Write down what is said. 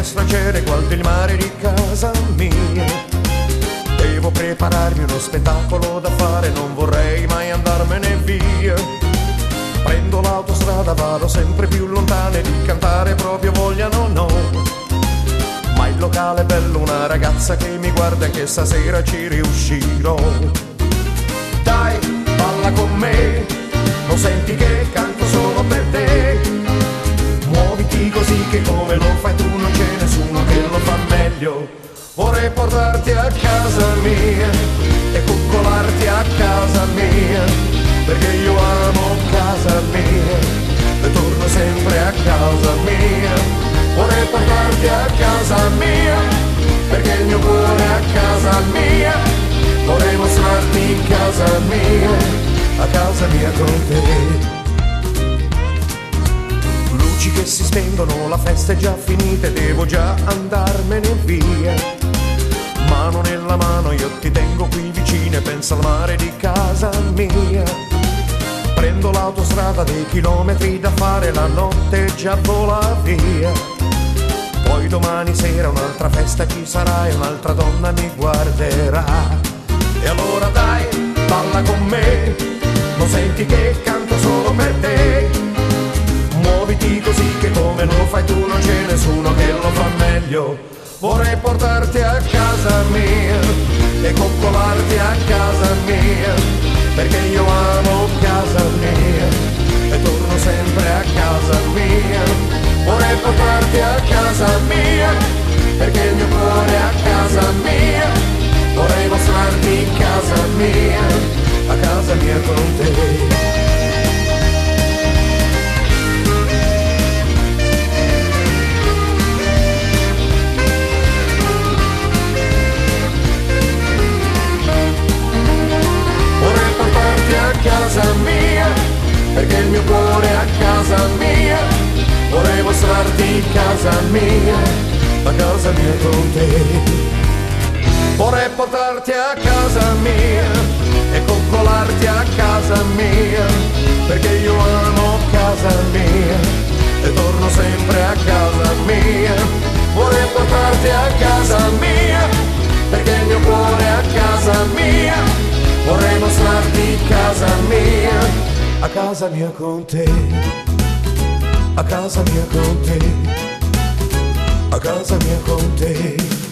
finestracciere, guardo il mare di casa mia. Devo prepararmi uno spettacolo da fare, non vorrei mai andarmene via. Prendo l'autostrada, vado sempre più lontano e di cantare proprio voglia non ho. Ma il locale è bello, una ragazza che mi guarda e che stasera ci riuscirò. Dai, balla con me, non senti che canto solo per te. Muoviti così che come lo fai tu non c'è nessuno che lo fa meglio. Vorrei portarti a casa mia e coccolarti a casa mia, perché io amo casa mia e torno sempre a casa mia. Vorrei portarti a casa mia, perché il mio cuore è a casa mia. Vorrei mostrarti in casa mia, a casa mia con te. Luci che si spengono, la festa è già finita e devo già andarmene via. Mano nella mano io ti tengo qui vicino e penso al mare di casa mia. Prendo l'autostrada, dei chilometri da fare, la notte già vola via. Poi domani sera un'altra festa ci sarà e un'altra donna mi guarderà. E allora dai, balla con me, non senti che canto solo per te. Muoviti così che come lo fai tu non c'è nessuno che lo fa meglio. Vorrei portarti a casa mia e coccolarti a casa mia, perché io amo casa mia e torno sempre a casa mia. Vorrei portarti a casa mia, perché il mio cuore è a casa mia. Vorrei mostrarti in casa mia, a casa mia con te. Casa mia, perché il mio cuore è a casa mia. Vorrei mostrarti in casa mia, a casa mia con te. Vorrei portarti a casa mia e coccolarti a casa mia, perché io amo casa mia e torno sempre a casa mia. Vorrei portarti a casa mia, perché il mio cuore è a casa mia. Vorrei mostrarti casa mia, a casa mia con te, a casa mia con te, a casa mia con te.